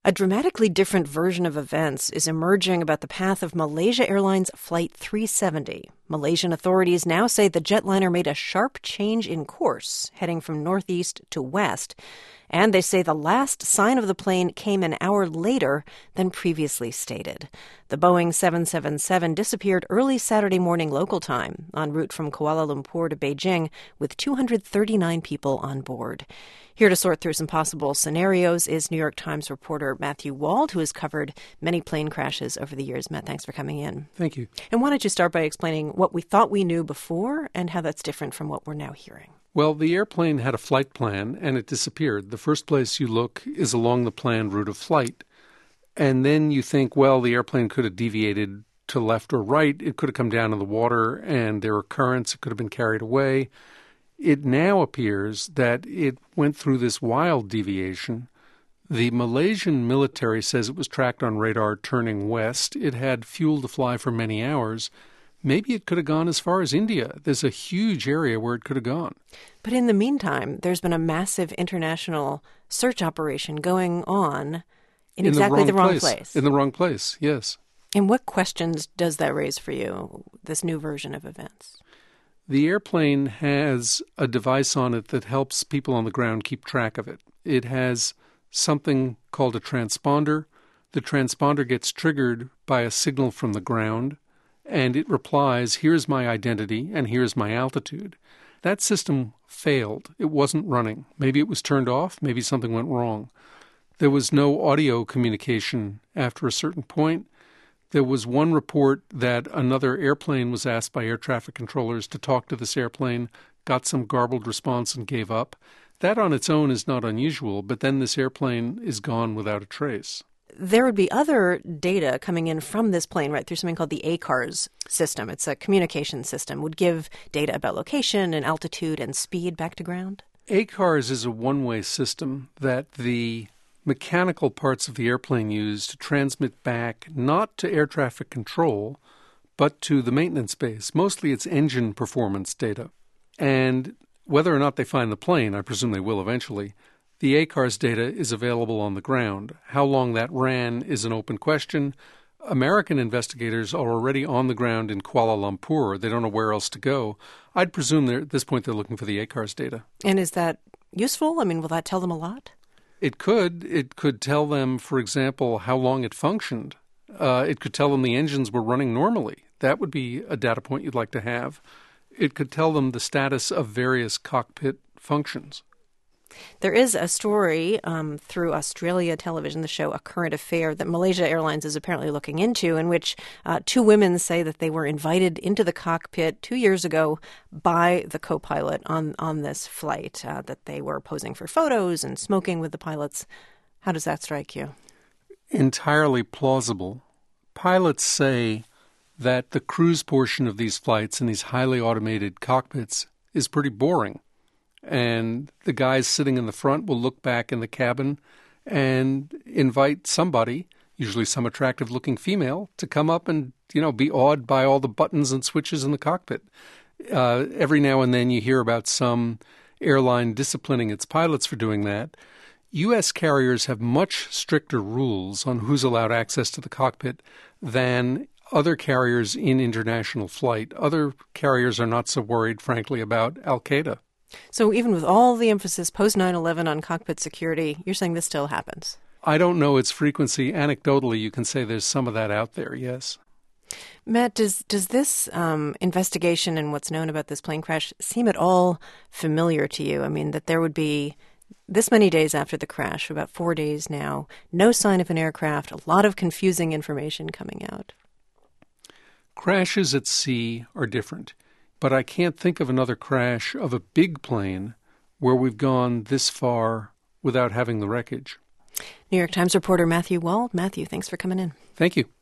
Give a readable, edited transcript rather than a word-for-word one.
A dramatically different version of events is emerging about the path of Malaysia Airlines Flight 370. Malaysian authorities now say the jetliner made a sharp change in course, heading from northeast to west. And they say the last sign of the plane came an hour later than previously stated. The Boeing 777 disappeared early Saturday morning local time, en route from Kuala Lumpur to Beijing, with 239 people on board. Here to sort through some possible scenarios is New York Times reporter Matthew Wald, who has covered many plane crashes over the years. Matt, thanks for coming in. Thank you. And why don't you start by explaining what we thought we knew before and how that's different from what we're now hearing? Well, the airplane had a flight plan, and it disappeared. The first place you look is along the planned route of flight. And then you think, well, the airplane could have deviated to left or right. It could have come down in the water, and there were currents. It could have been carried away. It now appears that it went through this wild deviation. The Malaysian military says it was tracked on radar turning west. It had fuel to fly for many hours. Maybe it could have gone as far as India. There's a huge area where it could have gone. But in the meantime, there's been a massive international search operation going on in exactly the wrong place. In the wrong place, yes. And what questions does that raise for you, this new version of events? The airplane has a device on it that helps people on the ground keep track of it. It has something called a transponder. The transponder gets triggered by a signal from the ground, and it replies, here's my identity and here's my altitude. That system failed. It wasn't running. Maybe it was turned off. Maybe something went wrong. There was no audio communication after a certain point. There was one report that another airplane was asked by air traffic controllers to talk to this airplane, got some garbled response and gave up. That on its own is not unusual, but then this airplane is gone without a trace. There would be other data coming in from this plane, right, through something called the ACARS system. It's a communication system, would give data about location and altitude and speed back to ground? ACARS is a one-way system that the mechanical parts of the airplane use to transmit back not to air traffic control, but to the maintenance base. Mostly it's engine performance data. And whether or not they find the plane, I presume they will eventually, the ACARS data is available on the ground. How long that ran is an open question. American investigators are already on the ground in Kuala Lumpur. They don't know where else to go. I'd presume at this point they're looking for the ACARS data. And is that useful? I mean, will that tell them a lot? It could. It could tell them, for example, how long it functioned. It could tell them the engines were running normally. That would be a data point you'd like to have. It could tell them the status of various cockpit functions. There is a story through Australia Television, the show A Current Affair, that Malaysia Airlines is apparently looking into, in which two women say that they were invited into the cockpit 2 years ago by the co-pilot on this flight, that they were posing for photos and smoking with the pilots. How does that strike you? Entirely plausible. Pilots say that the cruise portion of these flights in these highly automated cockpits is pretty boring. And the guys sitting in the front will look back in the cabin and invite somebody, usually some attractive-looking female, to come up and, be awed by all the buttons and switches in the cockpit. Every now and then you hear about some airline disciplining its pilots for doing that. U.S. carriers have much stricter rules on who's allowed access to the cockpit than other carriers in international flight. Other carriers are not so worried, frankly, about Al-Qaeda. So even with all the emphasis post 9/11 on cockpit security, you're saying this still happens? I don't know its frequency. Anecdotally, you can say there's some of that out there, yes. Matt, does this investigation and what's known about this plane crash seem at all familiar to you? I mean, that there would be this many days after the crash, about 4 days now, no sign of an aircraft, a lot of confusing information coming out. Crashes at sea are different. But I can't think of another crash of a big plane where we've gone this far without having the wreckage. New York Times reporter Matthew Wald. Matthew, thanks for coming in. Thank you.